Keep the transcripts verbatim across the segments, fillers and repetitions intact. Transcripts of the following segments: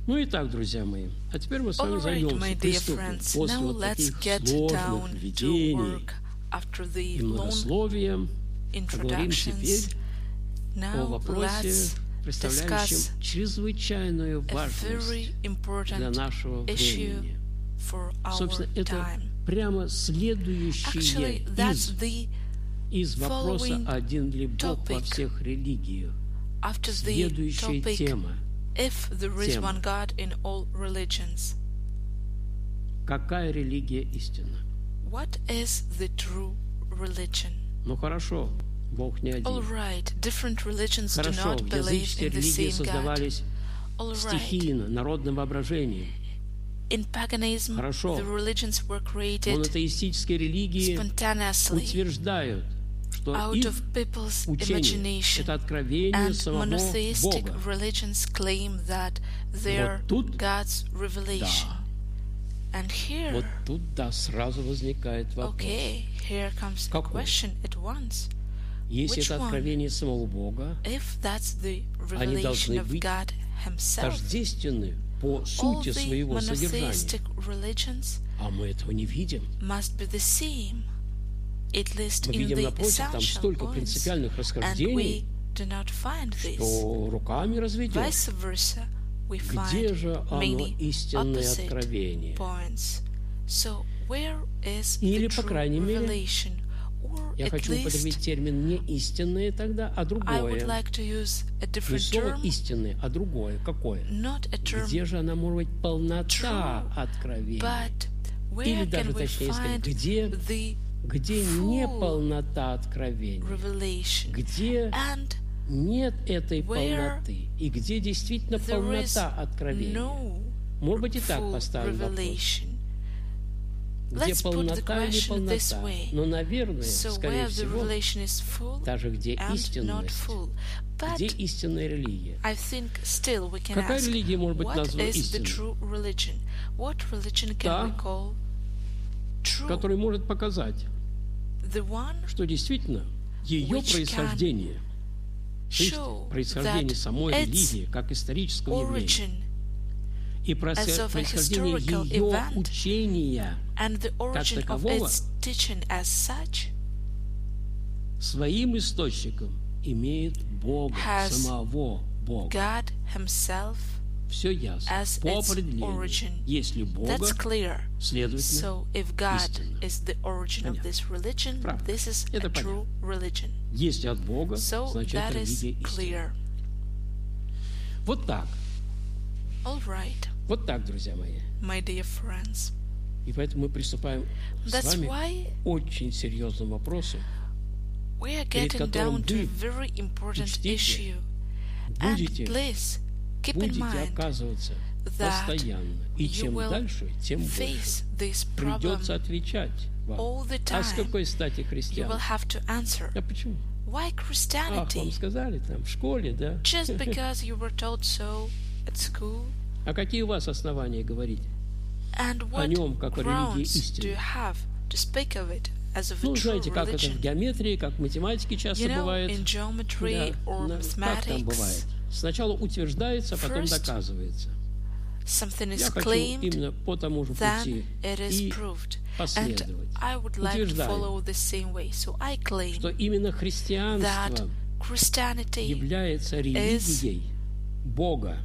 Ну и так, друзья мои, а теперь мы с вами All right, my займемся, dear приступим friends, после now вот let's таких get сложных down to введений work after the и long многословия. Поговорим introductions. теперь о Now вопросе, let's представляющем discuss чрезвычайную a важность very для important нашего issue времени. for our Собственно, это time. прямо следующее Actually, that's из, the из вопроса following «Один ли Бог во topic всех религиях?» after the Следующая topic, тема. if there is Тема. one God in all religions. Какая религия истинна? What is the true religion? Ну хорошо, Бог не All один. right, different religions do Хорошо, not в believe языческие in the религии same God. создавались All right, стихийно, народным воображением. in paganism, Хорошо. the religions were created Монотеистические религии spontaneously утверждают, что out их of people's учение – imagination, это откровение and самого monotheistic Бога. religions claim that they're Вот тут, God's revelation. да, And here, вот тут, да, сразу возникает вопрос. okay, here comes a Какой? question at once. Если Which это one? откровение самого Бога, If that's the они revelation должны of быть God Himself, тождественны по all сути the своего содержания. monotheistic religions А мы этого не видим. must be the same, at least Мы in видим, the напротив, там essential столько points, принципиальных and расхождений, we do not find this. что руками разведешь. Vice versa, we Где find же оно many истинное opposite откровение? points. So where is Или, the по true крайней мере, revelation? Or Я at хочу употребить least термин не истинное тогда, а I would другое. like to use a Не different слово term, истинное, а другое. Какое? not a term, Где же она может быть полнота true, откровения? but Или where даже can we точнее сказать, find где, the где full не полнота откровения? revelation? Где And нет этой where полноты? И где действительно there is полнота откровения? no Может быть и так full поставим вопрос. revelation. Где Let's put the полнота или question this полнота? way. Но, наверное, So скорее where the всего, revelation is full даже где and not истинность, full. где But истинная религия? I think still we can Какая ask, религия может быть what названа is the истинной? true religion? What religion can Та, we call true? который может показать, The one что действительно ее which происхождение, то есть show происхождение that самой its религии как исторического явления origin и as проис- of a происхождение historical ее event учения and the origin of такового its teaching as such своим источником имеет Бога, has самого Бога. God Himself Все ясно. as По its определению, origin. если Бога, That's clear. следовательно, So if God истинно. is the origin of Понятно. this religion, Правда. this is a Это true religion. если от Бога, So значит that это is религия истинна. clear. Вот так. All right, Вот так, друзья мои. my dear friends. И поэтому мы приступаем с That's вами why к очень серьезному вопросу. we are перед getting которым down to a вы very important учтите, issue. And Будете, please keep in будете mind оказываться that постоянно. И you чем will дальше, тем face больше. this problem Придется отвечать вам. all the А с time. какой стати You will христиан? have to answer. А почему? Why Ах, вам Christianity? сказали там, в школе, да? Just because you were told so at school? А какие у вас основания говорить? And О what нем, как о религии grounds do истины. you have to speak of it as of a Ну, true знаете, как это в religion? геометрии, как в математике часто You know, бывает. in geometry Да, or на- как там бывает? mathematics, Сначала утверждается, а потом First, доказывается. something is Я хочу claimed, именно по тому же then пути it is и proved. And последовать. I would like to Утверждаю, follow the same way. So I claim что именно that христианство Christianity является религией Бога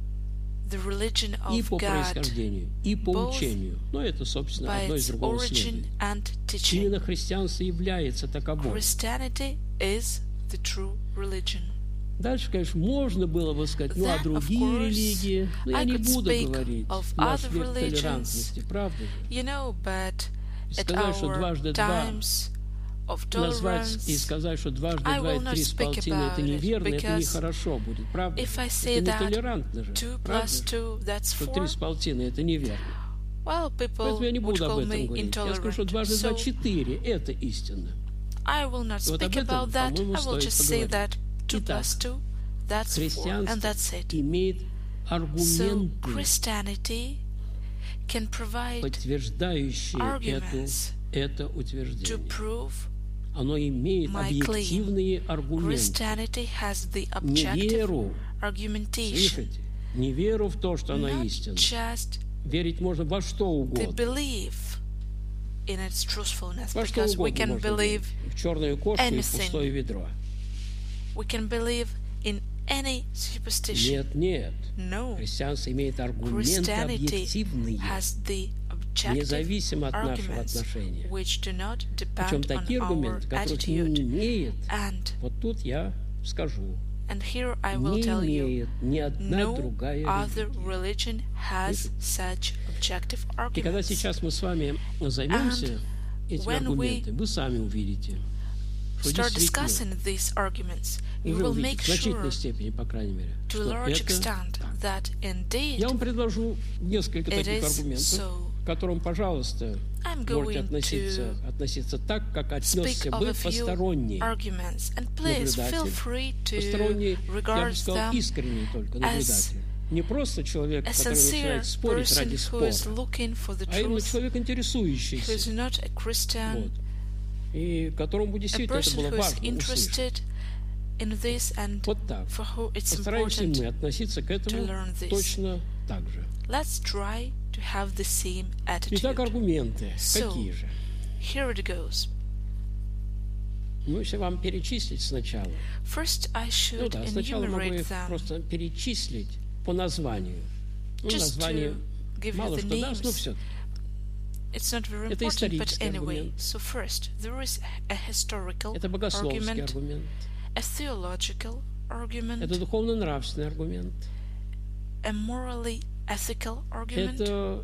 the religion и of по God происхождению, и по both учению. Но это, собственно, by одно из its другого origin следует. and teaching. Именно христианство является таковым. Christianity is the true religion. Дальше, конечно, можно было бы сказать, ну, а Then, of другие course, религии, но я I не could буду speak говорить. of Наш other век religions. толерантности, правда же? You know, but И at сказать, что our дважды два, times of назвать и tolerance, сказать, что дважды I два will и not три с speak полтиной это about it, неверно, это because нехорошо будет, правда? if I say Это that нетолерантно же, two правда plus же? two, that's Что four, три с полтиной это неверно. well, people Поэтому я не would буду об call этом me говорить. Я скажу, что intolerant. дважды два So четыре это истина. I will not И вот об speak этом, about that. по-моему, I will стоит just say поговорить. that two Итак, plus two, that's four, and христианство that's it. имеет So аргументы, Christianity can provide подтверждающие эту, arguments это to утверждение. prove Оно имеет my claim. объективные аргументы. Christianity has the Не objective веру, argumentation, слышите? Не веру в то, что она not истина. just Верить можно во что the угодно. belief in its truthfulness, Во что because we угодно can можно believe, верить. В черную кошку и в anything. пустое ведро. we can believe in any superstition. Нет, нет. No, Христианство имеет аргументы Christianity объективные, has the objective независимо от нашего arguments отношения. which do not Причем depend такие on our аргументы, которых не attitude. имеет, And вот тут я скажу, and here I will не tell you, имеет ни одна no другая other религия. religion has such objective И когда arguments. сейчас мы с вами займемся этими when we аргументами, вы сами увидите, что Start действительно, discussing these arguments, you уже will увидите, make в значительной sure, степени, по крайней мере, to a что large это extent, так. that indeed Я вам предложу несколько it таких is аргументов, so. к которым, пожалуйста, I'm можете going относиться, to относиться так, как speak отнесся of бы a few посторонний arguments, and please feel наблюдатель. free to Посторонний, я бы regard сказал, them искренний только as наблюдатель. Не просто человек, a который sincere начинает спорить person ради who спора, is looking for the а именно truth, человек who is интересующийся, not a Christian, вот, и которому бы a действительно это person было who is важно услышать. interested in this and Вот так. for who it's Постараемся important. мы относиться к этому learn this. точно так же. Let's try to have the same attitude. Итак, аргументы. So, Какие же? Here it goes. Ну, если вам перечислить сначала. First, I Ну should да, сначала могу enumerate их them просто перечислить по названию. Ну, just название to give you мало the что даст, но names. все. It's not very Это important, but исторический anyway. аргумент. So first, there is a historical Это богословский argument, аргумент. a theological argument, Это духовно-нравственный аргумент. a morally ethical argument, Это,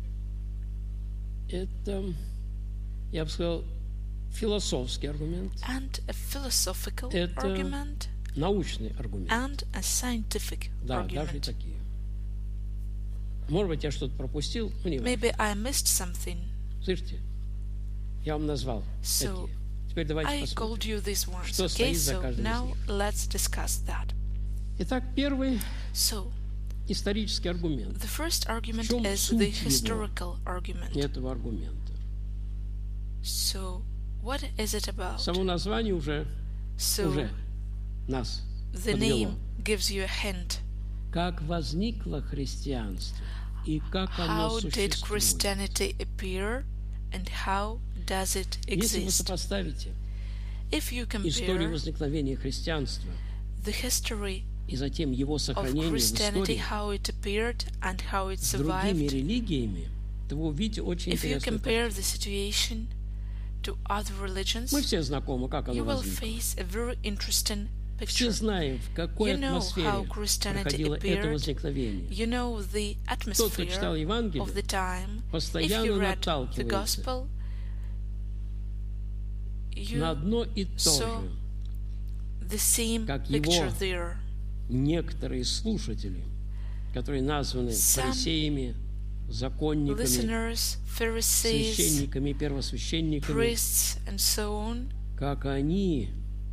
это, я бы сказал, философский аргумент, and a philosophical Это argument, научный аргумент. and a scientific Да, даже и argument. такие. Может быть, я что-то пропустил, но не важно. Maybe I missed something. Слышите? Я вам назвал So, такие. Теперь давайте I посмотрим. called you these ones. Что Okay, стоит за so каждым из now них? let's discuss that. Итак, первый So, исторический аргумент the first argument чем is суть the его? historical argument. этого аргумента. So, what is it about? Само название уже, So, уже нас the подвело. name gives you a hint. Как возникло христианство и как оно How did существует. Christianity appear and how does it Если вы exist? сопоставите If you историю compare возникновения христианства the history и затем его of сохранение в Christianity, истории how it appeared and how it с другими survived, религиями, то вы увидите очень if you интересную compare картину. the situation to other religions, Мы все знакомы, как you оно will возникло. face a very interesting Все picture. знаем, в какой You know атмосфере how Christianity проходило это appeared. возникновение. You know the Тот, кто читал atmosphere Евангелие, of the time. If постоянно you read the наталкивается gospel, на you одно и то saw же. the same Как picture его there. Некоторые слушатели, которые названы Some фарисеями, законниками, Listeners, Pharisees, священниками, первосвященниками, priests, and so on, как они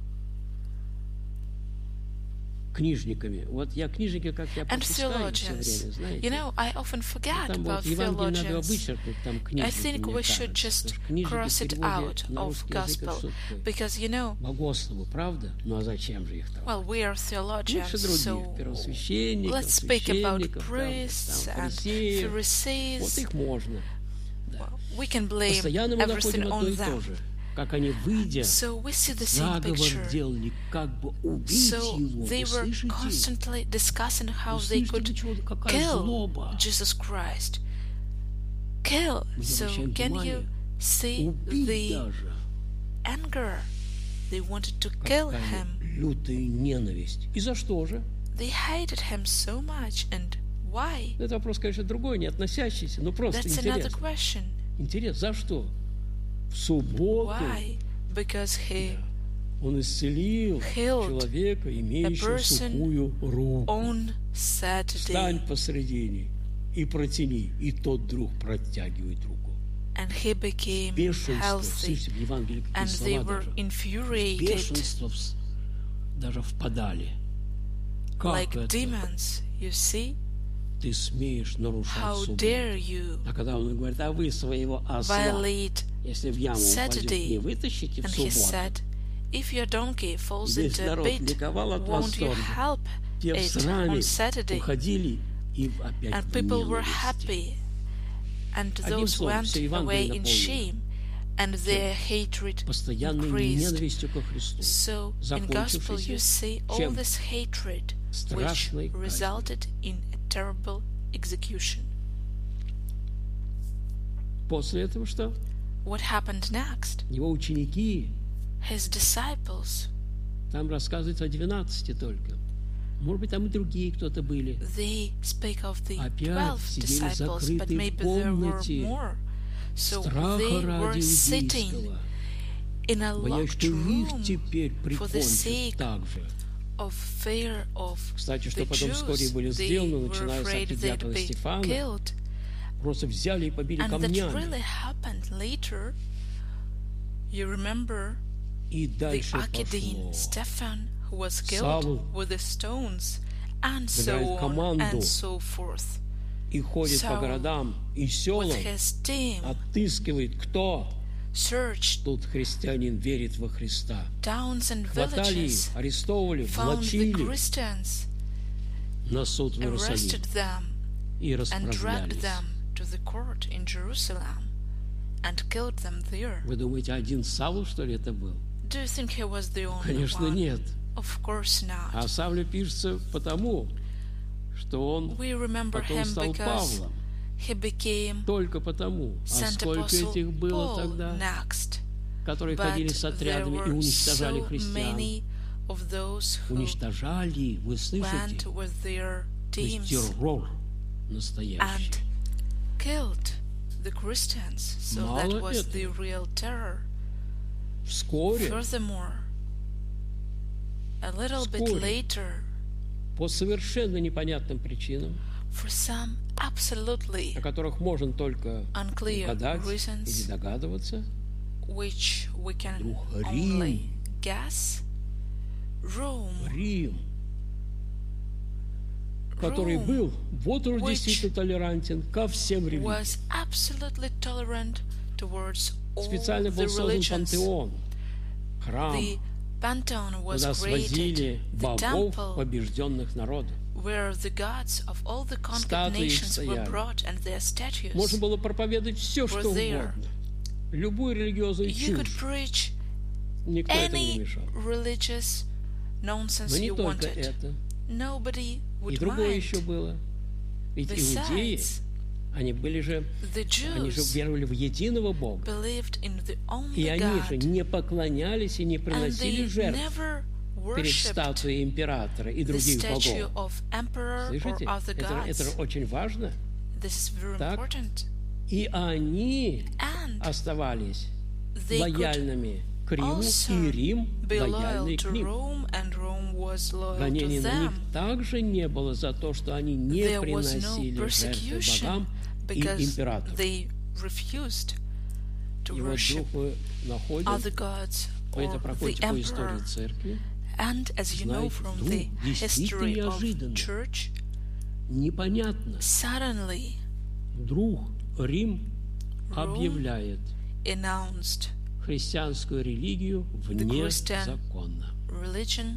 книжниками. Вот я книжники, как я and пропускаю все theologians. время, знаете. You know, I often forget Там about вот Евангелие надо theologians. вычеркнуть, там книжники, I think мне we should кажется. just Потому что книжники cross в it переводе out на of русский язык это gospel что такое? because you know, Богословы, правда? Ну а зачем же их там? well, we are Лучше theologians, других, so первосвященников, let's speak about священников, там, priests там, and фарисеев. Вот Pharisees. их можно. Well, we can blame Постоянно мы everything находим одно on и то them. же. Как они, выйдя, So we see the same заговор picture. делали, как бы убить So его. they Вы were слышите? constantly discussing how Вы they слышите, could до чего, какая kill злоба? Jesus Christ. Kill. Мы So обращаем can внимание, you see убить the даже. anger? They wanted to kill Какая him. лютая ненависть. И за что же? They hated him so much, and why? Это вопрос, конечно, другой, не относящийся, но просто That's another интерес. question. Интерес, за что? В субботу Why? Because he он исцелил healed человека, имеющего person сухую руку. on Встань Saturday, посредине и протяни, и тот друг протягивает руку. and he became Бешенство, healthy, слышите, в Евангелии какие and they слова were даже. infuriated Бешенство вс- даже впадали. Как like это? demons. You see? Ты смеешь нарушать How субботу? dare you А когда он говорит, а вы своего осла, violate если в яму упадет, Saturday? не вытащите в And he субботу. said, if your donkey falls Весь into a народ pit, ликовал от won't you восторга. help Те в it сраме on Saturday? уходили и опять and в people were ненависти. happy, and Одним those словом, went все away Евангелие in наполнено shame, and their hatred постоянной increased. ненавистью ко Христу, So in gospel you закончившейся see all чем? this hatred which Страшной казнью. resulted in a terrible execution. После этого что? What happened next? Его ученики, His disciples, там рассказывается о двенадцати только. Может быть, там и другие кто-то были. they speak of the Опять twelve сидели disciples, but закрытые в maybe there were комнате. more. So Страха they ради were sitting иудейского, in a боясь, locked что их room теперь for the прикончат sake так же. of fear of Кстати, что the потом вскоре Jews. были They сделано, were начиная с afraid they'd архидиакона be Стефана, killed. просто взяли и побили And that камнями. really happened later. You remember И the дальше Archdeacon пошло. Stephen, who was Савл killed with the stones, and собирает so on команду and so forth. И ходит по Савл городам и With селам, his team, отыскивает, кто searched тут христианин верит во Христа. towns and Хватали, villages, арестовывали, found the влачили Christians, на суд в Иерусалим arrested them, и and dragged расправлялись. them to the court in Jerusalem, and killed them there. Вы думаете, один Савл, что ли, это был? Do you think he was the only Конечно, one? нет. Of course not. А Савле пишется потому, что он We remember потом him стал because Павлом. he became Только потому. А Saint сколько Apostle этих было Paul тогда, next. которые But ходили с there отрядами и were уничтожали so христиан. many of those who Уничтожали, вы went слышите? with their То есть teams террор and настоящий. killed the Christians. So that Мало was этого. the real terror. Вскоре, Furthermore, a little bit Вскоре. later, по совершенно непонятным причинам, for some absolutely о которых можно только unclear гадать или reasons, догадываться, which we can Вдруг only Рим. guess, Rome, Рим, который Rome был, вот он which действительно толерантен ко всем религиям. was absolutely tolerant towards all Специально the был создан religions. пантеон, храм, The Pantheon was куда свозили created, the богов temple побежденных народов. where the gods of all the conquered Статуи их nations were стояли. brought and their statues. Можно было проповедовать все, were что there. угодно. Любую религиозную You could чушь. preach Никто этому не any мешал. religious nonsense Но не you только wanted. это. Nobody И would другое mind. еще было. Ведь иудеи, Besides, они были же, the они же Jews веровали в единого Бога. believed in the И only они же God, не поклонялись и не and приносили they жертв never перед worshipped статуей императора и the других statue богов. of emperor or Слышите? other Это, gods. это очень важно. This is very Так. important. И они And оставались they could лояльными к Риму, also и Рим be loyal лояльный к to ним. Rome, and Rome was loyal Гонений to на них them. также не было за то, что они не There was no приносили жертвы persecution богам и because императору. they refused to И вот worship вдруг мы находим, other gods вы это or the проходите по истории emperor. церкви, And as you know знаете, from вдруг the действительно history of неожиданно, church, непонятно, suddenly вдруг Рим Rome объявляет announced христианскую религию вне Christian закона. religion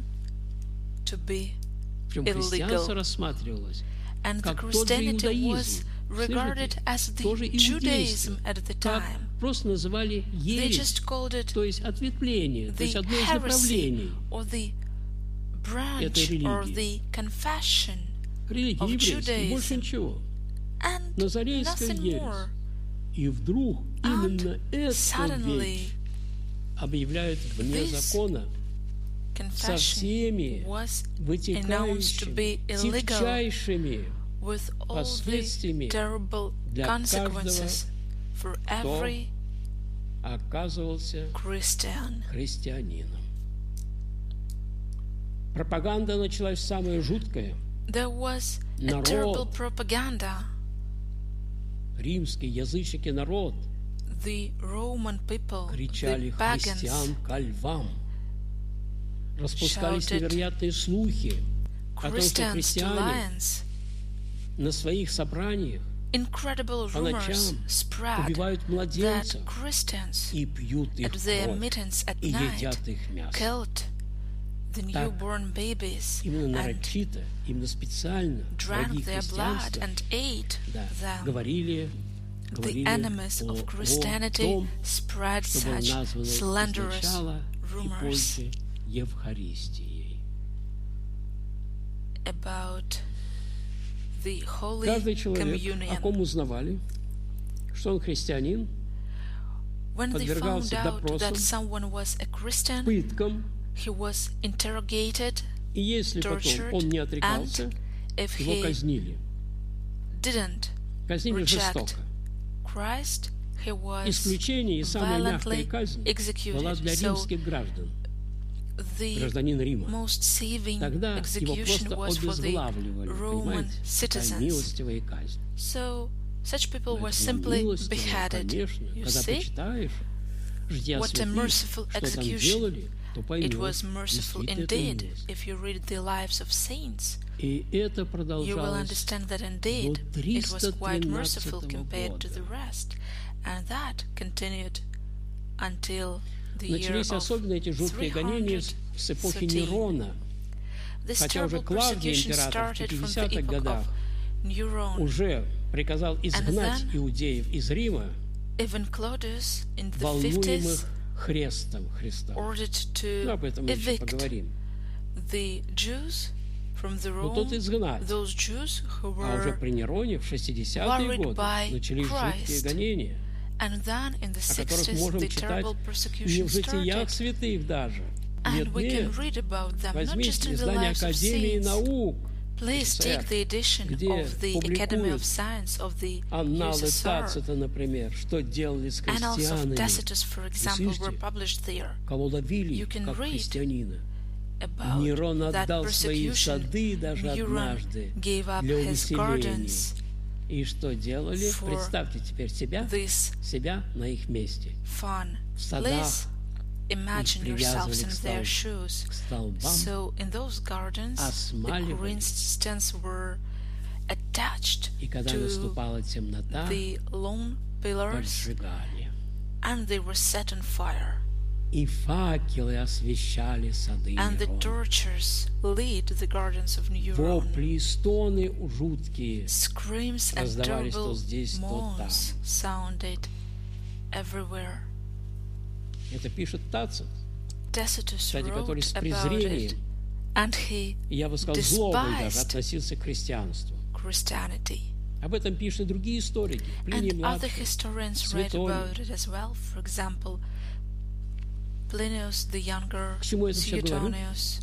to be Причем illegal. христианство рассматривалось And the как тот же Christianity was иудаизм. regarded Слышите? as the Тоже Judaism иудейство. at the Так time. просто называли They ересь, just called it то есть ответвление, то есть the одно из heresy направлений or the branch этой or религии. the confession религии of еврейской, больше Judaism. ничего. and Назарейская nothing ересь. more. И вдруг именно And эту suddenly вещь объявляют вне this закона со confession всеми was announced to вытекающими, be illegal тягчайшими with all the последствиями terrible для consequences for every оказывался Christian. христианином. Пропаганда началась самая жуткая. There was a Народ. terrible propaganda. Римский языческий народ The Roman people, кричали the pagans, христиан ко львам. Распускались shouted, невероятные слухи о том, что Christians to христиане lions. на своих собраниях Incredible по rumors ночам spread убивают that младенцев Christians и пьют их at their кровь meetings at и night едят их мясо. killed the так newborn babies именно and нарочито, именно специально враги drank their blood христианства, and ate да, them. говорили, The говорили enemies о, of о Christianity том, spread что было such названо slanderous сначала и rumors позже Евхаристией. about the Holy Каждый человек, о Communion. ком узнавали, что он христианин, When they found подвергался out допросам, that someone was a Christian, пыткам, he was interrogated, и если потом tortured, он не and отрекался, if его he казнили. didn't Казнили reject жестоко. Christ, he was Исключение и самая мягкая violently казнь была executed. для So римских граждан, the гражданин Рима. most saving Тогда его execution просто was for the обезглавливали, Roman понимаете? Такая citizens. милостивая казнь. So such people were Поэтому simply милостивая, beheaded. конечно, You когда see, почитаешь жития what a святых, merciful что там execution. делали, то It поймешь, was merciful действительно это indeed милость. if you read the lives of saints. И это You will продолжалось understand that indeed до it was quite merciful триста тринадцатого compared to года. the rest, and that continued until the year Начались of особенно эти жуткие гонения с с эпохи thirteen. Нерона, This хотя уже terrible Клавдий, persecution император, в started from the пятидесятых epoch годах of Neron. уже приказал изгнать then, иудеев из Рима, Even Claudius in the волнуемых fifties хрестом Христа. ordered Ну, to об этом мы еще evict поговорим. the Jews from the Но тут Rome, изгнать. those Jews who А уже were, при Нероне в шестидесятые worried годы by начались жуткие Christ. гонения, and then in the о которых sixties можем the читать terrible не persecution в житиях started. святых даже. Нет, And we can нет. read about them, not just Возьмите in the издание lives of Академии saints. наук, Please take СССР, the edition где of the Academy публикуют of Science of the анналы U S S R. Тацита, например, что делали с Annals of христианами. Tacitus, for example, were слышите? published there Кого ловили You can как read христианина. about Нерон that отдал свои persecution. сады даже Neuron однажды gave up для his увеселения. gardens И что делали? for Представьте теперь себя, this себя на их месте. fun. В садах Please imagine их yourselves привязывали in к their стол- shoes. к столбам, So in those gardens, the осмаливали. Corinthians were attached И когда to наступала темнота, the lone pillars, поджигали. and they were set on fire. И факелы освещали сады And the Нерона. torches lit the gardens of Neuron. Вопли и стоны жуткие Screams and раздавались то terrible здесь, то там. moans sounded everywhere. Это пишет Тацит, Tacitus кстати, который wrote с about it, презрением, and he и я бы сказал, злобой даже despised относился к христианству. Christianity. Об этом пишут и другие историки. Плиний And other младший, historians write Suetonius. about it as well. For example, Plinius the Younger, К чему я это все говорю? Suetonius.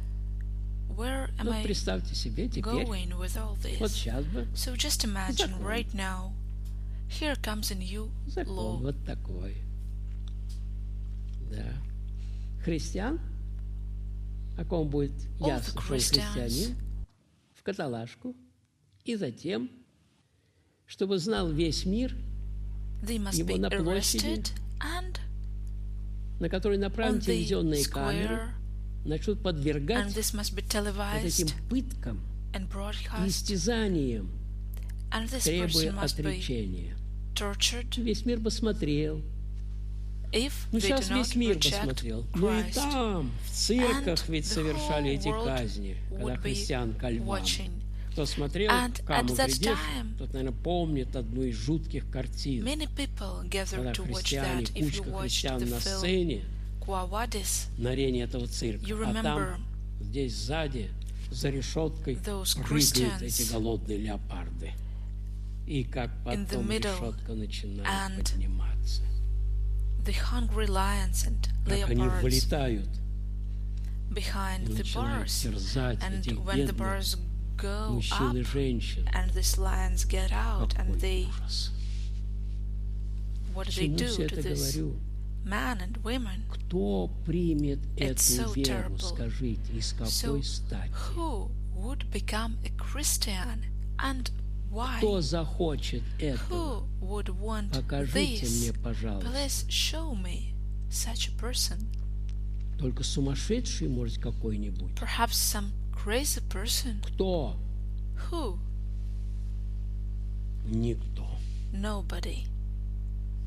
Where am Ну, I представьте себе теперь, going with all вот this? сейчас бы So just imagine Закон. right now, here comes a new закон law. вот такой. Да. Христиан, о ком будет All ясно, the что он Christians. христианин, в каталажку, и затем, чтобы знал весь мир, They must его be на площади, arrested and на который направлены on the телевизионные камеры, square, начнут and подвергать this must be вот televised этим пыткам and и broadcast, истязаниям, and this требуя person must be отречения. tortured Весь мир бы смотрел. if Ну, they сейчас do not весь мир reject посмотрел. Ну и Christ. там, в цирках And ведь the совершали whole эти world казни, когда would be христиан ко львам. watching. Кто смотрел, And кому at that глядишь, time, тот, наверное, помнит одну из жутких картин, Many people gathered когда to watch христиане, that. If you кучка watched христиан the на film сцене, Quo Vadis, на арене этого цирка, you а там, remember здесь сзади, за решеткой, those прыгают Christians эти голодные леопарды. И как in the потом middle решетка начинает and подниматься. the hungry lions and Как они leopards вылетают behind и the начинают bars. терзать And этих when the бедных bars go мужчин и up женщин. and these lions get out and Какой they, ужас. what К do they чему do все to это this говорю? man and women? Кто примет It's эту so веру, terrible. скажите, из какой So стати? who would become a Christian and why? Кто захочет этого? Who would want Покажите this? мне, пожалуйста. Please show me such a person. Только сумасшедший, может, какой-нибудь. Perhaps some crazy person. Кто? Who? Никто. Nobody.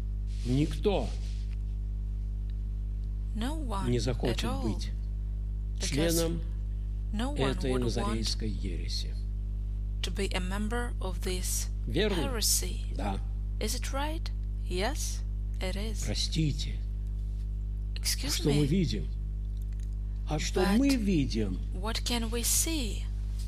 Никто No one не at захочет all быть членом no one этой would want назарейской ереси. to be a member of this Верно? heresy. Да. Is it right? Yes, it is. Простите. Excuse Что мы me, видим? А что but мы видим? what can we see?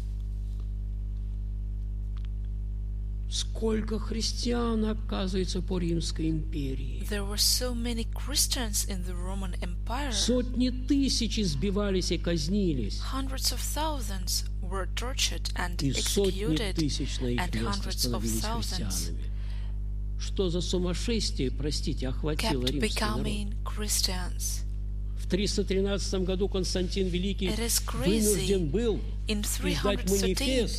Сколько христиан оказывается по Римской империи? There were so many Christians in the Roman Empire. Сотни тысяч избивались и казнились, Hundreds of thousands were tortured and и сотни executed, тысяч на их and место hundreds of становились thousands христианами. Что за сумасшествие, простите, охватило kept римский народ? becoming Christians. В триста тринадцатом году Константин Великий It is вынужден crazy. был In издать three thirteen, манифест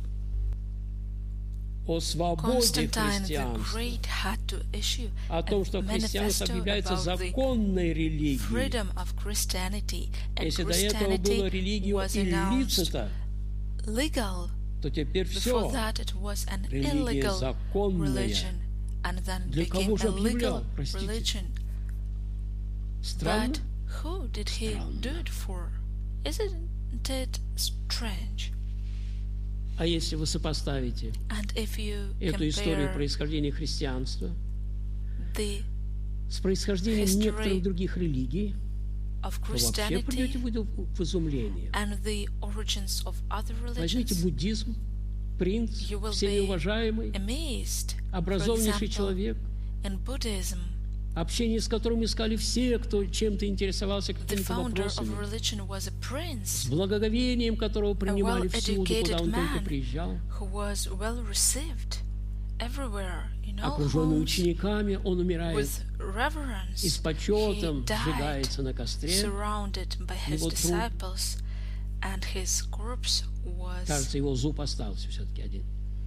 о свободе Constantine the христианства, Great had to issue о том, a что христианство manifesto объявляется about the законной религией. freedom of Christianity, and Если до этого было Christianity религио was announced иллицita, legal. то теперь Before все that, it was an религия illegal законная. religion, and then Для became кого же a объявлял, legal простите? religion. Странно? But who did he Странно. do it for? Isn't it strange? А если вы сопоставите And if you эту историю compare происхождения христианства the с происхождением history некоторых других религий, of то вообще придете Christianity в в изумление. and the origins of other Возьмите religions, буддизм, принц, you will всеми be уважаемый, amazed. For образованнейший example, человек, in Buddhism, общение с которым искали все, кто чем-то интересовался, the какими-то founder of вопросами, religion was a с prince благоговением которого принимали всюду, куда well-educated он только man приезжал. who was well received everywhere, in all Окруженный homes, учениками, он умирает with reverence. и с He почетом died, сжигается на костре. surrounded by his Его труп, disciples, and his corpse was кажется, его зуб остался все-таки один.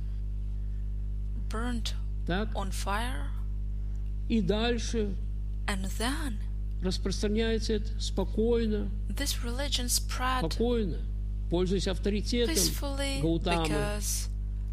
burnt Так, on fire, и дальше and then распространяется это спокойно, this religion spread спокойно, пользуясь авторитетом peacefully Гаутамы. because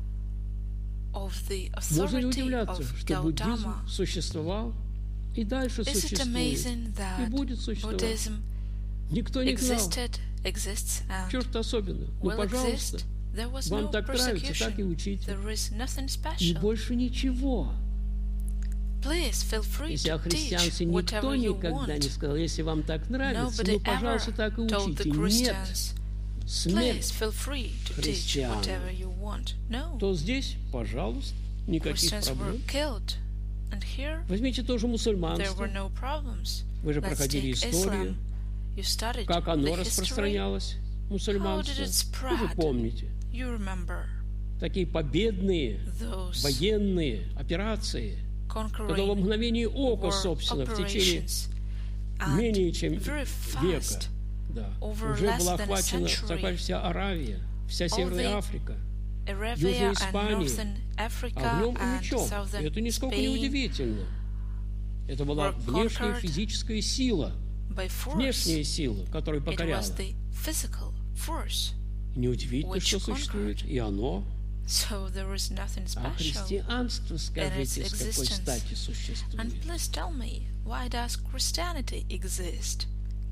of the Можно ли authority удивляться, of что буддизм Gautama. существовал и дальше Is it существует, amazing и that будет существовать? Buddhism Никто не знал, existed, exists, and что-то особенное. Ну, will пожалуйста, exist? There was вам no так нравится, так и persecution. учите. There is nothing И special. больше ничего. Please feel free Если to о teach христианстве никто whatever you никогда не want. сказал, если вам так нравится, Nobody ну, пожалуйста, ever так и told the учите. Нет, Christians, please смерть, feel free to teach христиан. whatever you want. No, то здесь, пожалуйста, никаких Christians were проблем. killed, and here Возьмите тоже there мусульманство. were no problems. Вы же Let's проходили take историю, Islam. You studied как оно the history. распространялось, мусульманство. How did it Вы же spread? помните. You remember Такие победные those военные операции, когда во conquering мгновение ока, war собственно, в течение operations, and менее чем very века, fast, да, over уже less была than a охвачена century, захвачена вся Аравия, вся Северная the Африка. Arabia Южная and Испания, Northern Africa огнем и and мечом. И Southern это нисколько не Spain удивительно. Это была were внешняя conquered физическая сила, by force. внешняя сила, которая It покоряла. was the physical force. Неудивительно, which что существует conquered. и оно. So there is nothing А special. христианство, скажите, its с какой existence. стати And существует? please tell me, why does Christianity exist?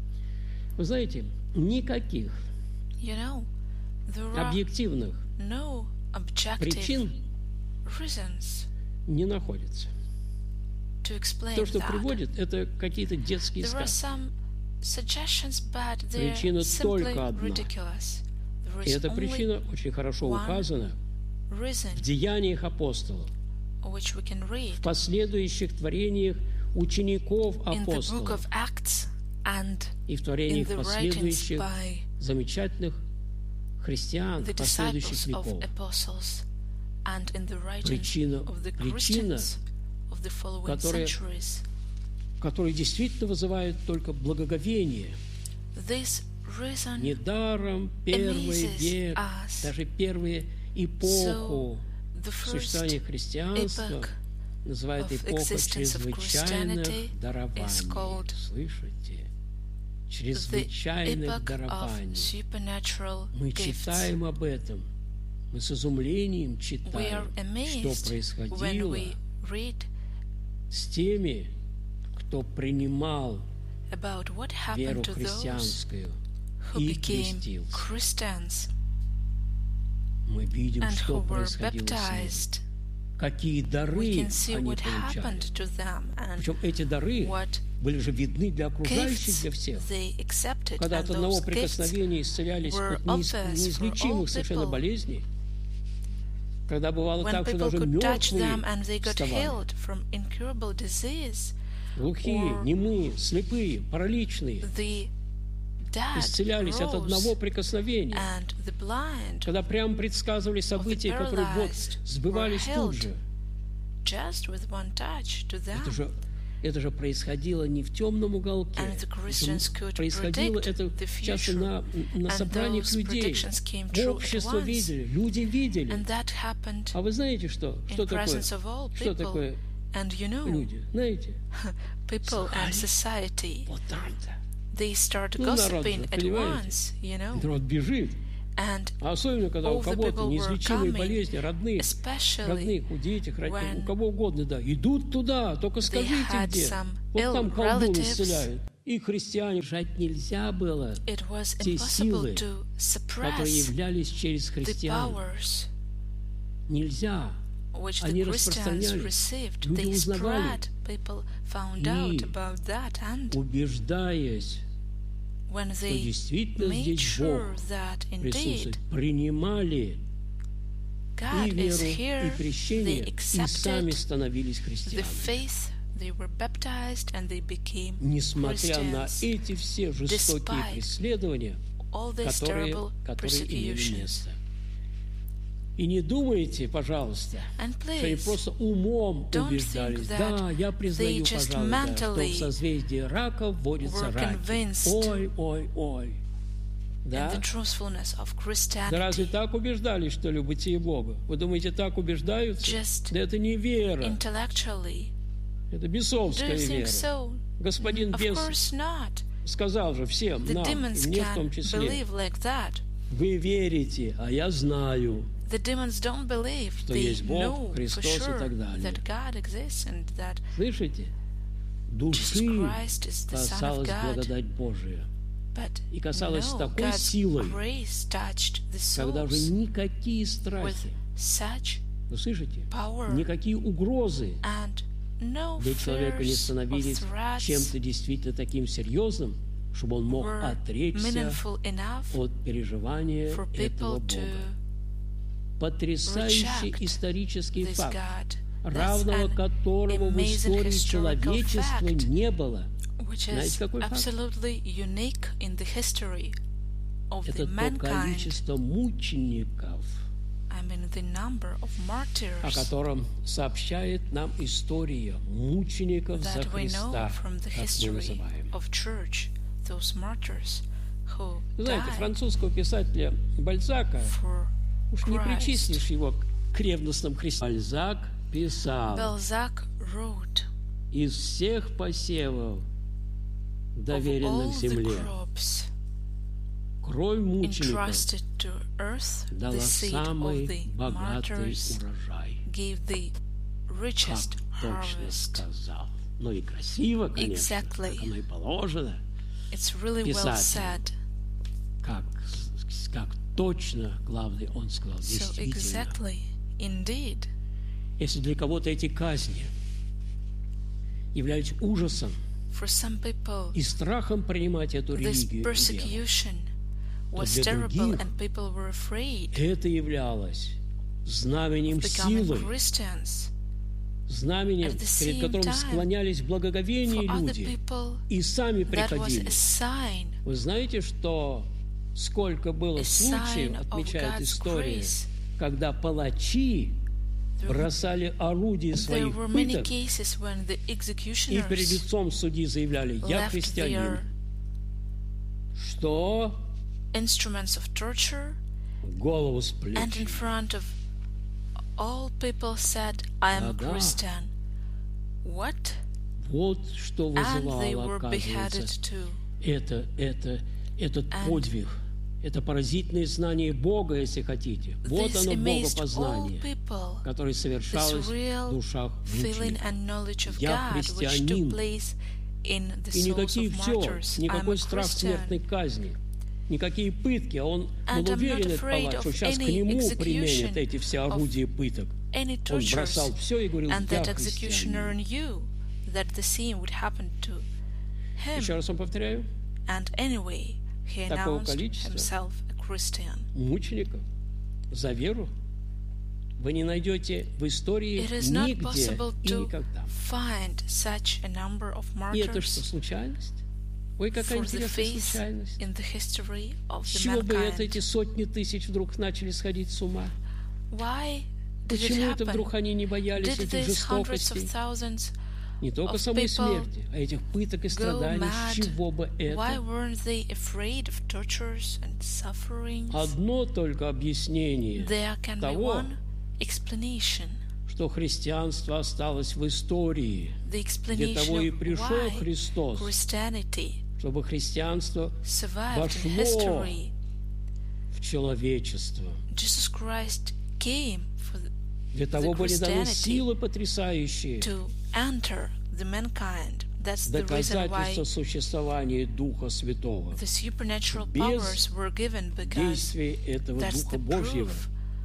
Вы знаете, никаких You know, there are объективных no objective причин reasons не находится. to explain То, что that. приводит, это какие-то детские There are сказки. some suggestions, but they're Причина simply только одна. ridiculous. There И is эта only причина очень хорошо one указана reason в деяниях апостолов, which we can read в последующих творениях учеников in the book апостолов of Acts and и в in творениях the writings последующих by замечательных христиан the последующих disciples of веков. apostles and in the writings Причина, of the причина, Christians of the following которая, centuries. которые действительно вызывают только благоговение. This reason Недаром первый amazes век, us. даже первую эпоху So the first существования христианства epoch называют of эпоха existence of чрезвычайных Christianity is дарований. called Слышите? the Чрезвычайных epoch of дарований. supernatural Мы gifts. читаем об этом. Мы с изумлением We are читаем, что amazed when происходило we read с теми, кто принимал about what веру happened to those христианскую, who и became крестился. Christians Мы видим, and что who were происходило с ними. baptized. Какие We дары can see они what happened получали. to them and Причем эти дары what были же видны для окружающих, gifts для всех. they accepted, Когда and от одного those gifts прикосновения исцелялись were от неиз- obvious for all неизлечимых совершенно people. болезней. Когда бывало When так, что people даже could touch мертвые them and they got вставали. healed from incurable disease, Глухие, or немые, слепые, параличные the dead исцелялись от одного rose, прикосновения. and the blind Когда прямо предсказывали события, которые вот paralyzed сбывались were тут healed. же. just with one touch to them. Это же, это же происходило не в темном уголке. And the Christians could Происходило predict это the часто future, на, на and собраниях those людей. predictions came true at Общество once. видели, люди видели. And that happened А вы знаете что? in Что такое? presence of all Что people. такое And you know, люди? Знаете? people and Слухали. society, Вот там-то. they start Ну, народ же, gossiping at понимаете? once, you know. Народ бежит. And А особенно, когда у all the кого-то people were неизлечимые coming, болезни, родных, especially родных, у детей, у when кого угодно, да, идут туда, только скажите had где. some Вот ill там колдун relatives. исцеляют. И христиане жать нельзя было, it was те силы, impossible to которые suppress являлись через the христиан. powers Нельзя. which Они the Christians распространяли. received. Люди They узнавали. spread. People found И out about that, and Убеждаясь, when что they действительно made здесь sure Бог that присутствует, indeed принимали и God is веру, и here, крещение, they и сами accepted становились the христианами. faith, they were baptized, and they became Несмотря на Christians, эти все жестокие despite преследования, all these которые, terrible которые имели persecutions. место. И не думайте, пожалуйста, And что они please, просто умом don't убеждались. think Да, that я признаю, they just пожалуй, да, что в mentally созвездии рака вводятся were раки. convinced Ой, ой, ой. Да? in the truthfulness of Да разве Christianity, так убеждались, что ли, бытие Бога? Вы думаете, так убеждаются? just Да это не вера, intellectually. это Do бесовская you think вера. so? Господин Of бес course not. сказал же всем The нам, и demons мне в том can числе, believe like that. вы верите, а я знаю. The demons don't believe. Что They есть Бог, know for Христос и sure так далее. that God exists and that Слышите? Jesus Души Christ is the Son of касалась God. благодать Божия. But И касалась no, такой God's силой, grace touched the когда же souls никакие with страхи, such вы слышите? power Никакие угрозы and no для человека не fears or становились threats чем-то действительно таким серьезным, чтобы он мог were отречься meaningful enough от переживания for этого people to Бога. Потрясающий reject исторический this факт, God. That's равного an которого в amazing истории historical человечества fact, не было. which Знаете, is какой факт? absolutely unique in the history of Это the то mankind. количество мучеников, I mean the number of о martyrs котором сообщает нам история мучеников за that we know Христа, from the как мы history называем. of church, those martyrs who Вы знаете, died французского писателя Бальзака, for уж не Christ. причислишь его к ревностным христианам. Бальзак писал: Balzac wrote, из всех посевов, of доверенных all the земле, crops кровь мучеников entrusted to earth, the дала seed of самый the богатый martyrs урожай. gave the richest Как точно harvest. сказал. Ну и красиво, конечно, Exactly. как оно и положено. It's really well Писатель. said. Как, как точно, главное, он сказал, So действительно. exactly, indeed, Если для кого-то эти казни являлись ужасом for some people, и страхом принимать эту this религию, и веру, persecution was для terrible других and people were afraid это являлось знаменем of becoming силы, Christians. знаменем, At the перед same которым time, склонялись в благоговении For other люди people, и сами that was приходили. a sign, Вы знаете, что сколько было a случаев, sign of отмечает God's история, grace. когда палачи There, бросали орудия there своих were many пыток cases when the и перед executioners лицом судьи заявляли: «Я left христианин». their Что? instruments of torture Голову с плеч. and in front of all people said, I am a Да-да. Christian. What? Вот что And they вызывало, were beheaded оказывается, too. это, это, этот And подвиг. Это поразительное знание Бога, если хотите. Вот This оно amazed all богопознание, people, которое this совершалось в real душах feeling мучеников. and knowledge of Я God which христианин. took place in the И souls никакие of все, martyrs. I'm a никакой страх Christian. смертной казни. никакие пытки, а он And был I'm not уверен, этот afraid палач, of что сейчас к any нему execution применят эти все of орудия пыток. any Он tortures, бросал все и говорил: and я that executioner христианин. knew that the same would happen to Еще him. раз вам повторяю, And anyway, he такого announced количества himself a Christian. мучеников за веру вы не найдете в истории It is not нигде possible и to никогда. find such a number of И это что, martyrs случайность? Ой, какая for the интересная faith случайность. in the history of С the чего бы это mankind. эти сотни тысяч вдруг начали сходить с ума? Why did it Почему это happen? вдруг они не боялись Did этих these hundreds of жестокостей? thousands Не только of самой people смерти, а этих пыток и go страданий. С mad? чего бы Why это? weren't they afraid of tortures and sufferings? Одно только объяснение There can be того, one explanation. что христианство осталось в истории. The Для того и explanation of пришел why Христос, Christianity чтобы христианство survived in вошло history. в человечество. Jesus Christ came for the, Для того были даны Christianity силы потрясающие, to enter the mankind. That's the reason why доказательства существования Духа Святого. the supernatural Без powers were given, because Действие этого that's Духа the Божьего proof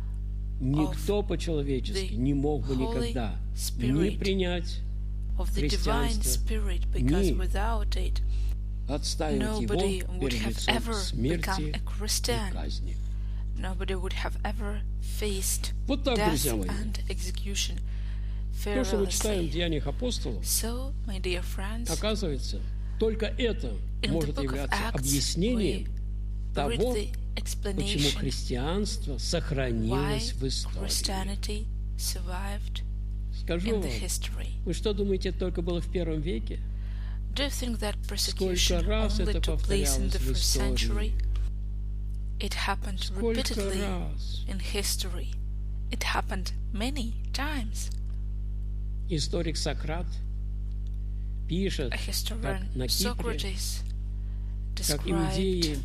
никто по-человечески the не мог бы Holy никогда ни Spirit принять, of the divine христианство, spirit, because ни without it отставить nobody его would перед have лицом ever смерти become a и Christian. казни. Nobody would have ever faced Вот так, death друзья мои. and execution То, что мы читаем в fearlessly. Деяниях апостолов, So, my dear friends, оказывается, только это in the может book of являться Acts, объяснением we read того, the почему explanation христианство why сохранилось в истории. Christianity survived Скажу in вам, the history. вы что думаете, это только было в первом веке? Do you think that Сколько persecution раз only это took place in повторялось the в first century? истории? It happened Сколько repeatedly раз in history. It happened many times. историк Сократ пишет, A как historian, на Кипре, Socrates, как described иудеи,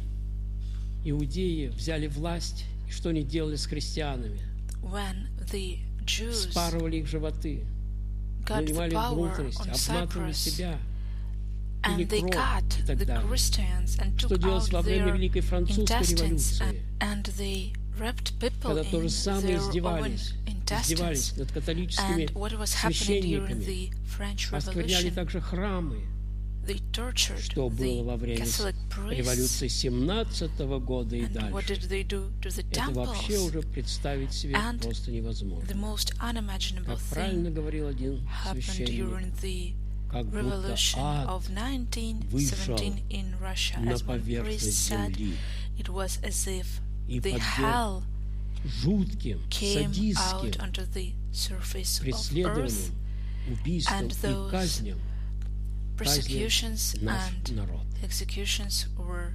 иудеи взяли власть, и что они делали с христианами? when the Jews Спарывали их животы, got the занимали power внутренность, on обматывали Cyprus, себя, пили and they кровь cut и так the далее. Christians and Что took делалось out во время their Великой Французской intestines, and, революции, and they wrapped people когда то же in самое their own издевались, intestines. издевались над католическими And what was happening during священниками, the French оскверняли Revolution? также храмы, They tortured что было во the время Catholic priests. революции семнадцатого года и And what дальше. did they do to the Это вообще temples? уже представить себе And просто The невозможно. most unimaginable Как thing правильно говорил один happened священник, during the как будто revolution ад of nineteen seventeen in Russia. на As one priest поверхность said, земли it was as if и the подверг hell жутким, came out садистским onto the surface of earth, преследованиям, убийствам and и those казням persecutions наш and народ. executions were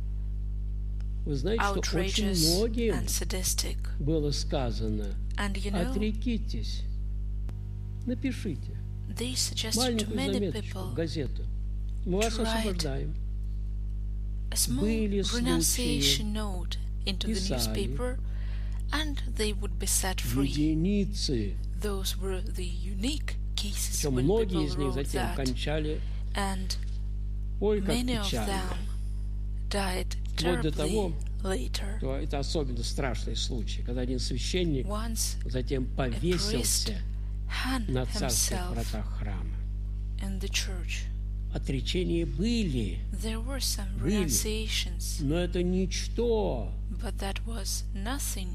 Вы знаете, что очень outrageous многим and sadistic. было сказано: And you know, отрекитесь, напишите they suggested to маленькую many заметочку в people газету. Мы вас to write освобождаем. a small были renunciation note into the писали, newspaper, and they would be set free. Единицы, Those were the unique cases причем when многие people из них wrote затем that, кончали, and ой, как many of печально. them died Вплоть до terribly того, later. то это особенно страшный случай, когда один священник Once затем повесился hung на царских himself вратах храма. in the church. Отречения были, There were some Были. renunciations, но это ничто but that was nothing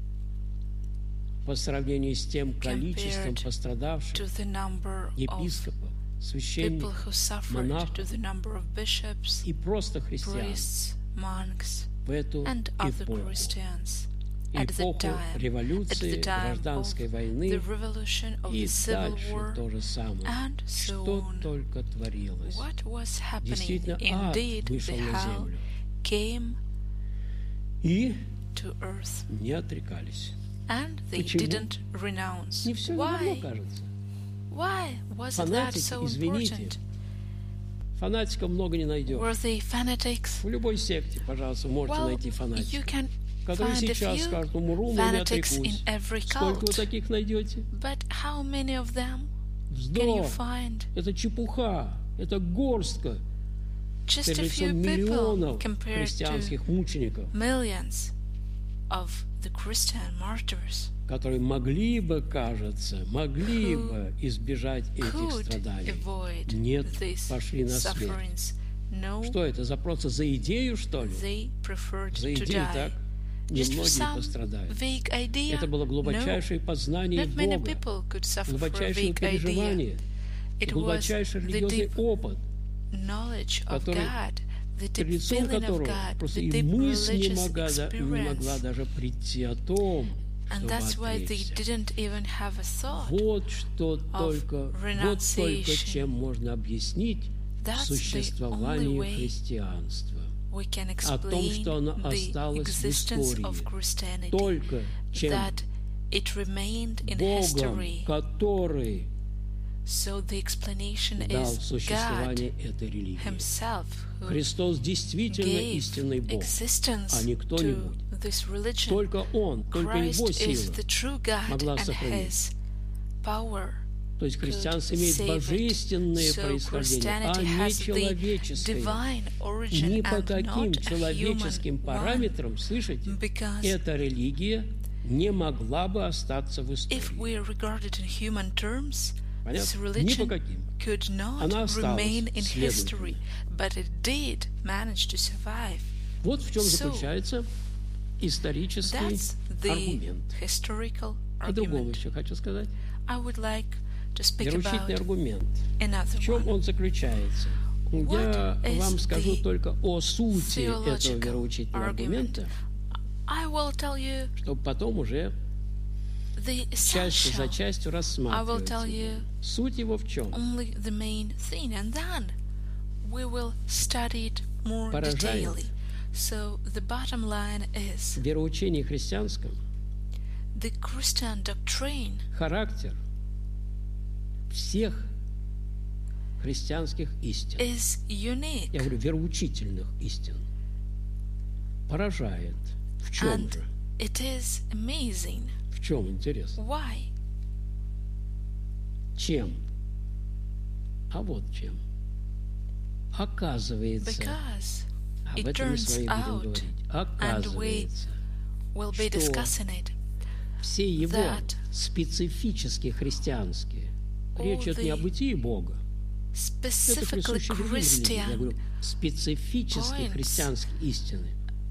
по сравнению с тем количеством compared to пострадавших the number of епископов, people священников who suffered, монахов to the number of bishops, и просто христиан priests, monks, в эту and other эпоху. Christians at the Эпоху time, at революции, the time гражданской of войны the revolution of и the civil дальше war, то же самое. and so Что on. только творилось. What was happening? Действительно, ад Indeed, вышел the на hell землю. came И to earth, не отрекались. and they Почему? didn't renounce. Не все ли равно, Why? кажется? Why was that Фанатики, so извините, important? фанатиков много не найдешь. Were they fanatics? В любой секте, пожалуйста, можете Well, найти you фанатиков, can которые find a сейчас few скажут: умру, но не fanatics in отрекусь. every Сколько вы cult. таких найдете? But how many of them can you Вздор. find? Это чепуха. Это горстка. just перед a лицом few people миллионов compared христианских to мучеников, millions of the Christian martyrs которые могли бы, кажется, могли who бы избежать этих could страданий. avoid Нет, these пошли на смерть. sufferings. No, Что это, за просто за идею, что ли? they preferred За to идею, die. так? Just for Немногие some пострадают. vague idea? Это было No, глубочайшее познание not many Бога, people could suffer for a глубочайшее vague idea. переживание, It was глубочайший the религиозный deep опыт, knowledge of который, God, the перед deep лицом feeling of которого God, просто the и deep мысль не religious могла, да- не могла experience. даже прийти о том, And чтобы that's why they отречься. didn't even have a thought. Вот что только, вот только renunciation. чем можно объяснить That's the существование only way христианства. We can О том, explain что оно the осталось в existence истории. of Christianity, Только чем that it remained in Богом, history. который So the explanation дал is God существование этой религии. Himself who Христос действительно gave истинный Бог, existence а не to кто-нибудь. this religion. Только Он, только Его Christ is сила the true God могла and сохранить. His power. То есть христианство имеет save it. божественное So происхождение, а Christianity не has the человеческое. divine origin Ни по and каким not a человеческим human one, параметрам, слышите, because эта религия не могла бы остаться в if истории. we regard it in human terms, this Понятно? Ни по religion каким. could not Она осталась, remain in следовательно. history, but it did manage to survive. Вот в чем So, заключается исторический That's the аргумент. historical И другого argument. еще хочу сказать. I would like to speak Вероучительный about аргумент. another В чем one. он заключается? Я What is вам скажу the только о сути этого theological вероучительного argument? аргумента, I will tell you чтобы потом уже the часть за essential. частью I will рассматривать tell его. you Суть его в чем? only the main thing, and then we will study it more Поражает. detailedly. So the bottom line is В вероучении христианском the Christian doctrine характер всех христианских истин, is unique, я говорю, вероучительных истин, поражает. В чем and же? it is amazing. В чем интересно? Why? Чем? А вот чем. Оказывается, Because об it этом мы с turns вами будем out, говорить. and we Оказывается, we'll be что discussing it. все его that специфические христианские, речь идет не о the бытии Бога, это Specifically присуще другим религиям, я Christian. говорю, специфические points. христианские истины.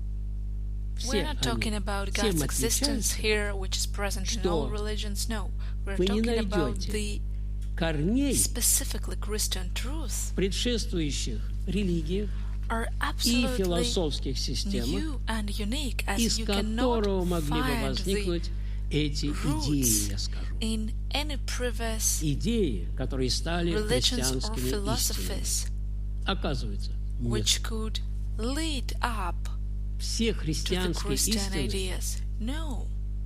Все We're not talking они, about всем God's existence отличаются here, which is present in что all religions. No, we're вы не talking about найдете the корней specifically Christian truth предшествующих религиях are и absolutely философских системах, new and unique, as из you которого cannot могли бы find the возникнуть эти идеи, я скажу. in any previous Идеи, которые стали religions or христианскими истинами. philosophies Оказывается, нет. which could lead up Все to the христианские Christian истины, ideas. No.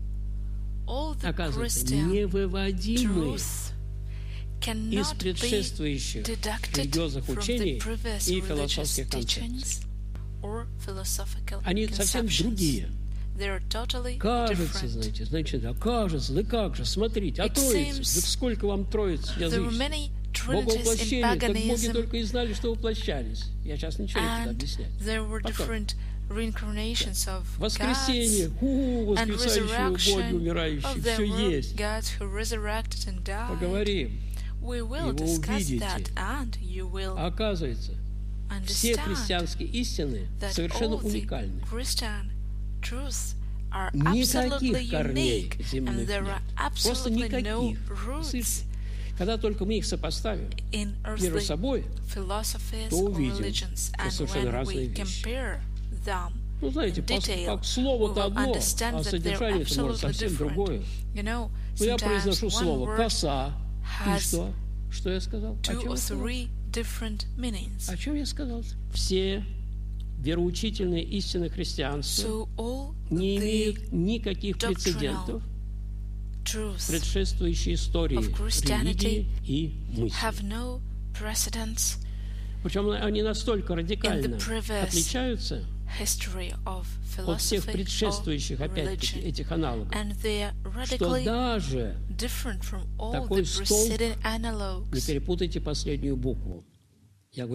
All the оказывается, Christian невыводимы truth из cannot be предшествующих deducted религиозных from the учений previous и religious философских teachings концепций. or philosophical Они совсем conceptions. другие. They are totally Кажется, different. знаете, значит, да, кажется, да как же, смотрите, а It троица, seems да сколько вам троиц There were язычеств? many trinities in Богоуплощение, так боги paganism, только и знали, что воплощались. Я сейчас ничего не буду and объяснять. there were Потом. different reincarnations of Воскресенье, gods у, and воскресающие боги resurrection умирающие, of there все were есть. gods who resurrected and died. Поговорим. We will И вы discuss увидите. that, and you will Оказывается, все understand христианские истины that совершенно all the уникальны. Christian truths are absolutely Никаких корней unique, земных and there нет. are Просто absolutely no никаких. roots Слышите? Когда только мы их сопоставим in между earthly собой, philosophies то or увидим, religions, что and совершенно when разные we вещи. compare them ну, знаете, in по- detail, как we слово-то will одно, understand а that they're содержание-то может absolutely совсем different. другое. You know, Ну, я sometimes произношу one слово word «коса», и has что? Что я сказал? О two чем or я сказал? three different meanings. О чем я сказал? Все вероучительные истины христианства So all не the имеют никаких doctrinal прецедентов truths предшествующей истории of Christianity религии и мысли. have no precedence Причем они настолько радикально previous отличаются history of от всех philosophy предшествующих, or опять-таки, religion, этих аналогов, and they are что radically даже, different from all такой the столб, preceding не analogues. перепутайте последнюю букву, я говорю,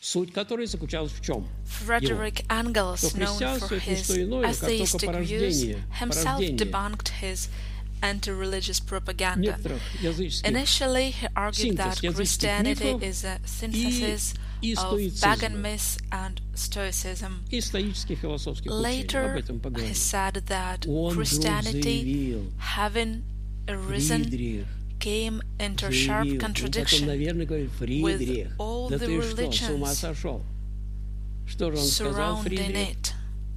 суть которой заключалась в чем? Frederick Engels, Что known христианство for это не his что иное, как только atheistic views, порождение, himself порождение debunked his anti-religious propaganda. некоторых языческих Initially, he argued that синтез языческих Christianity мифов is a synthesis и of стоицизма. pagan myths and Stoicism. и стоических философских путей. Об Later, этом he поговорим. said that Он вдруг Christianity, заявил, having arisen, Фридрих came into sharp заявил, ну, потом, contradiction наверное, говорит, Фридрих, all да the ты что, с ума religions сошел? Что же он сказал, surrounding Фридрих? it.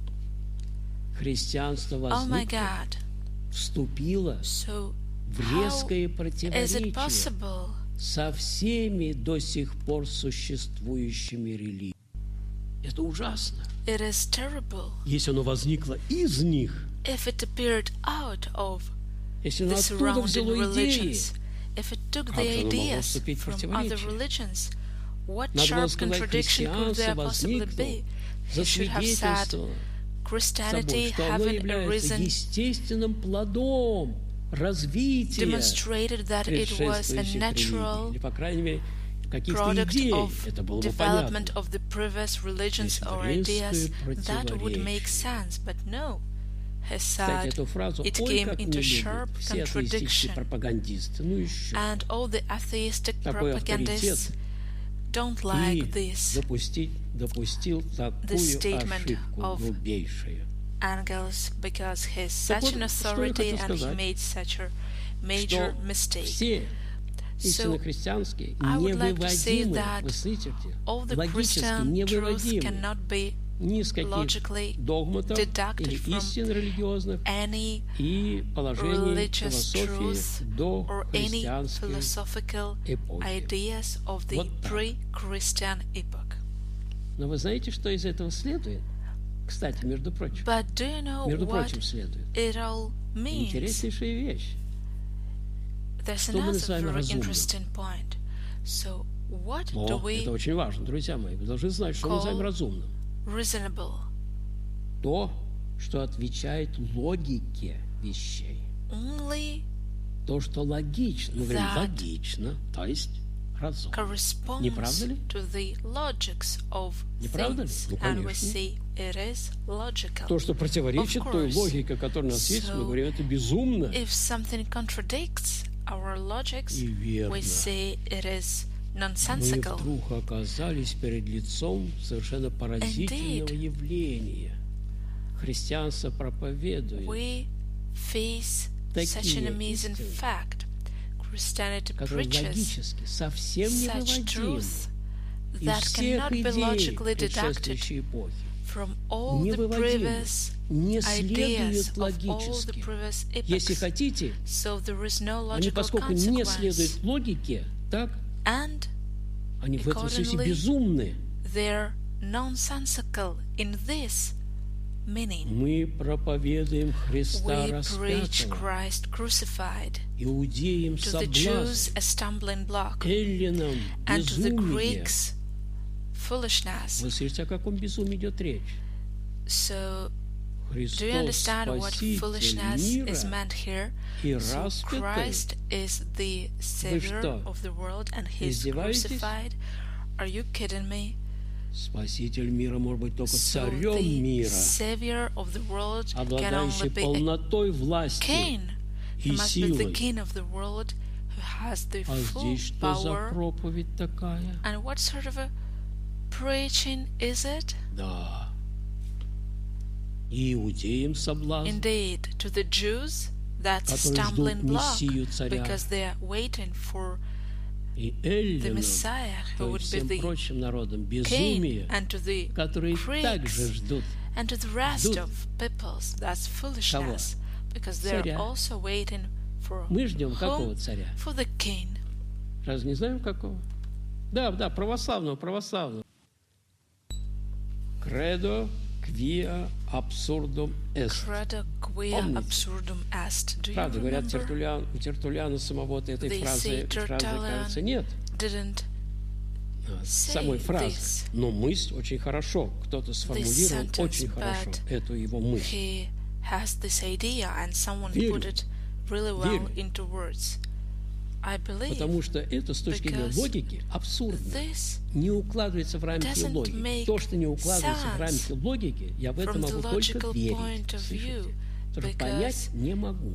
Христианство Oh my возникло, God. вступило So, в how резкое is it противоречие possible? со всеми до сих пор существующими религиями. Это ужасно. It is terrible. Если оно возникло из них, If it appeared out of если оно the оттуда surrounding взяло идеи, religions, if it took как the же оно могло ideas вступить в from other противоречие? religions, what Надо было sharp сказать, contradiction could there христианство possibly возникло, be? He should have said, засвидетельствовало Christianity собой, что оно having является arisen естественным плодом развития demonstrated that it was a предшествующих natural религий. Или, по крайней мере, каких-то product идей. of Это было бы development понятно. of the previous religions Здесь or резкое ideas. That would make противоречие. sense, but no. He Кстати, said эту фразу it ой came как не into любят sharp все атеистические contradiction, пропагандисты. Ну еще. and all the atheistic Такой авторитет propagandists don't и like this. допустить, допустил такую statement ошибку of грубейшую. Engels, because he's Так such вот, an что я authority хочу and he сказать, made such a major что mistake. все истинно So, христианские I would like to say невыводимы, that вы слышите, all the логически Christian truths невыводимы cannot be ни с каких logically догматов deducted или from истин религиозных any и положений religious truth философии до or any христианских philosophical эпохи. ideas of the Вот так. pre-Christian epoch. Но вы знаете, что из этого следует? Кстати, между прочим, But do you know между what прочим следует it all means? интереснейшая вещь. There's Что мы another называем very разумным? interesting point. So, what do О, we это очень важно, друзья мои. Вы должны знать, что мы называем call разумным. reasonable? То, что отвечает логике вещей. Only То, что логично. Мы говорим That логично, то есть разумно. corresponds Не правда ли? to the logics of Не правда ли? things, Ну, and we конечно. say it is logical. То, что противоречит Of той course. логике, которая у нас есть, мы So, говорим, это безумно. If something contradicts our logics, И верно. we say it is Мы nonsensical. вдруг оказались перед лицом совершенно поразительного Indeed. явления. Христианство проповедует, We face Такие such an amazing истины, fact. Christianity который preaches логически совсем не such выводим truth из that всех cannot be идей logically deducted предшествующей эпохи. from all Не the выводим, previous не ideas следует of all the логически. previous Если epochs. хотите, So there is no они, logical поскольку не consequence. следуют логике, так, And они в этом смысле accordingly, безумны. they're nonsensical in this meaning. Мы проповедуем Христа We preach распятого, Christ crucified, иудеям to the соблазн, Jews a stumbling block, эллинам and to the безумие. Greeks foolishness. Вы слышите, о каком безумии идет речь? So, do you Христос understand what Спаситель foolishness is мира meant here? и So распятый. Christ is the Savior что, of the world and He is издеваетесь? crucified. Are you kidding me? Спаситель мира может быть только So царем the мира, Savior of the world can only обладающий be a полнотой власти king. He и must be the силой. king of the world who has the А full здесь что за power. проповедь такая? And what sort of a preaching is it? Да. И иудеям соблазн, Indeed, to the Jews, that's a которые stumbling ждут block Мессию царя, because they are waiting for и the эллинам, Messiah who то would есть be всем the прочим народам, king, безумие, and to the которые также Greeks ждут and to the rest ждут of peoples. That's foolishness because they're Царя. also waiting for Мы ждем какого whom? царя? For the king. Разве не знаем какого? Да, да, православного, православного. Кредо quia absurdum est. Credo quia Помните? absurdum est. Do you Правда, говорят, remember? Тертулиан, у Тертулиана самого этой They фразы, say фразы, Tertullian кажется, нет. Didn't А, say самой фразы. this. Но мысль очень хорошо. Кто-то сформулировал sentence, очень хорошо but эту его мысль. he has this idea and someone Верю. put it really well Верю. into words. I believe, Потому что это с точки зрения because логики абсурдно. this Не укладывается в рамки doesn't логики. make То, что не укладывается в sense рамки логики, я в это from the могу только logical верить. point of Слышите? view, Потому что because понять не могу.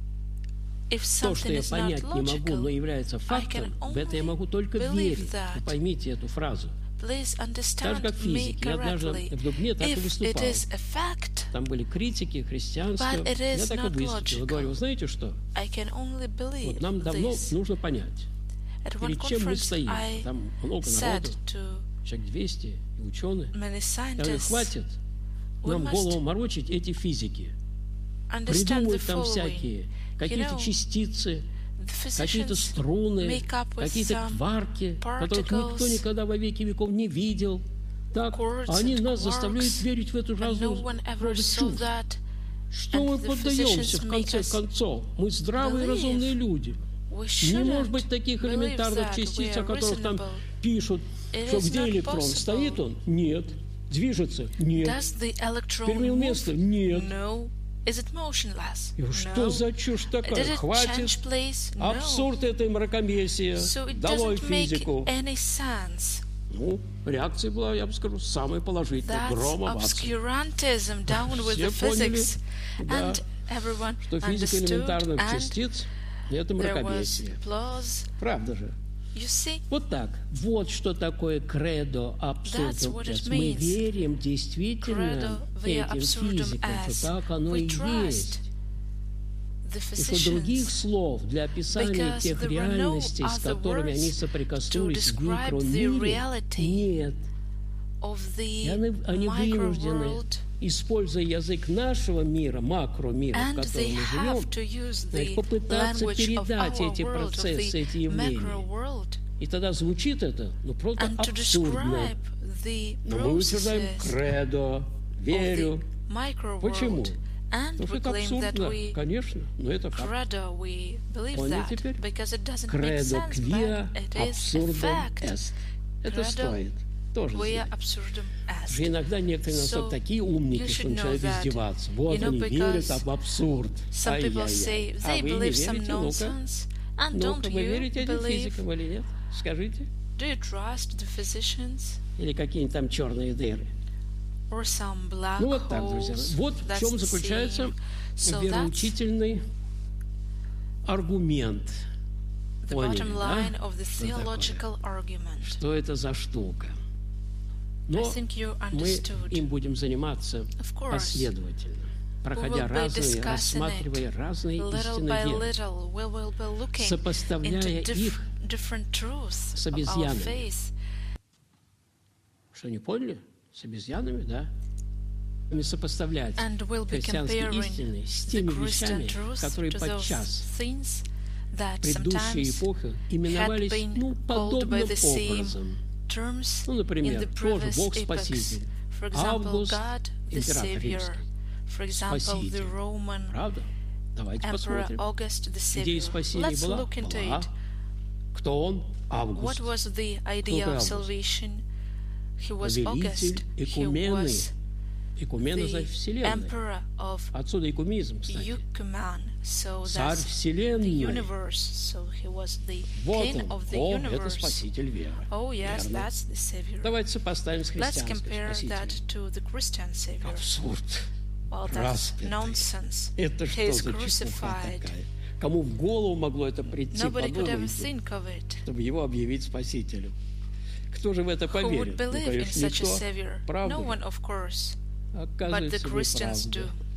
if То, что something я is not понять не могу, но logical, является фактом, can в это я only могу только believe верить. that. Вы поймите эту фразу. please Так же, understand как в me физике. Я однажды correctly. в Дубне так и If it выступал. is a fact, Там были критики, христианства. But it is Я так и not выступил. logical. Говорю, вы знаете что? I can only believe Вот нам давно this. нужно понять, At one перед чем мы conference, стоим. I Там много said народу, to человек двести, и ученые. many Я говорю, scientists, хватит we нам must голову морочить эти физики. understand the Придумывают там following. всякие, какие-то You know, частицы, the какие-то physicians струны, make up with какие-то some кварки, которых никто particles, никогда во веки веков не видел. Так, quarks а они and нас заставляют quarks, верить в эту and no разную one ever роду saw чушь. that. Что and мы the поддаемся physicians в конце make us концов? Мы здравые, believe разумные люди. We Не может shouldn't быть таких believe элементарных that частиц, we о are которых там reasonable. пишут, It что is где not электрон? possible. Стоит он? Нет. Движется? Нет. Does the electron Переменил move? место? Нет. No. Is it motionless? И что No. за чушь такая? Did it Хватит. change place? No. Абсурд этой мракобесия. So it Долой doesn't make физику. any sense. Ну, реакция была, я бы скажу, самая положительная. That's Громоваться. obscurantism, down with Все the physics. поняли, да, And everyone что физика understood, элементарных and частиц – это there was мракобесие. applause. Правда же? You see, Вот так. Вот что такое кредо абсурдум what it эст. Мы means. верим действительно Credo via этим absurdum физикам, est. что так оно We и trust есть. the И что других physicians, слов для описания because тех there were no реальностей, с other которыми они words соприкоснулись to в describe the микромире, reality нет. of И the они, они вынуждены, micro-world, используя язык нашего мира, макромира, в and котором they мы have живем, to use значит, the попытаться language of передать our эти world, of процессы, the эти явления. macro-world, И тогда звучит это, ну, просто and to абсурдно. describe the Но мы утверждаем processes кредо, of верю. the Почему? micro-world. And Потому что we это claim that абсурдно, we конечно, но это факт. credo, we believe Поняли that, теперь? because it doesn't make Кредо sense, квиа but it is a абсурдом fact. эст. Это Credo стоит тоже Quia знать. absurdum Потому est. что иногда некоторые So, нас такие you умники, что should know начинают that, издеваться. Вот you know, они верят because в абсурд. Some people say Ай-яй-яй. А they вы не believe some верите? Ну-ка, nonsense, and ну-ка, don't вы you верите этим believe? физикам или нет? Скажите. Do you trust the physicians Или какие-нибудь там черные дыры. or some black Ну вот так, друзья. holes? Вот в That's чем the заключается same. So that's вероучительный аргумент. the Поняли, bottom да? line of the Что такое? theological argument. Что это за штука? I Но think you мы understood. им будем заниматься Of course, последовательно, проходя will be разные, discussing рассматривая it разные little истины by веры, little, we will be looking сопоставляя into diff- их different truths с of our обезьянами. faith. Что, не поняли? С обезьянами, да? И сопоставлять And we'll be христианские comparing истины с the теми Christian вещами, truths которые to those подчас things that в предыдущие sometimes эпохи именовались been ну, called by подобным the same образом. terms Ну, in например, the тоже previous Бог epochs. Спаситель, For example, Август, God the император Savior. римский. For example, the Спаситель. Roman Правда? Давайте Emperor посмотрим. August the Идея Savior. спасения Let's была? look into Была. it. Кто он? What Август. was the idea такой of Август? salvation? He was Повелитель August. He Экумены. was Экумена за the Вселенной. emperor of Отсюда экумизм, кстати. Eucumen. So Царь that's the Вселенной. universe. So he was the Вот king он. of the О, это universe. спаситель веры. Oh yes, Верно. that's the Savior. Давайте сопоставим с Let's христианским compare that спасителем. to the Christian Savior. Абсурд. Well, that's Распятый. nonsense. Это He что is за чепуха crucified. такая? Кому в голову могло это прийти, Nobody could ever подумайте, think of it. чтобы его объявить спасителем? Кто же в это Who поверит? would Ну, believe in конечно, such a никто. Savior? Правда No же? one, of course. But the Оказывается, Christians неправда. do.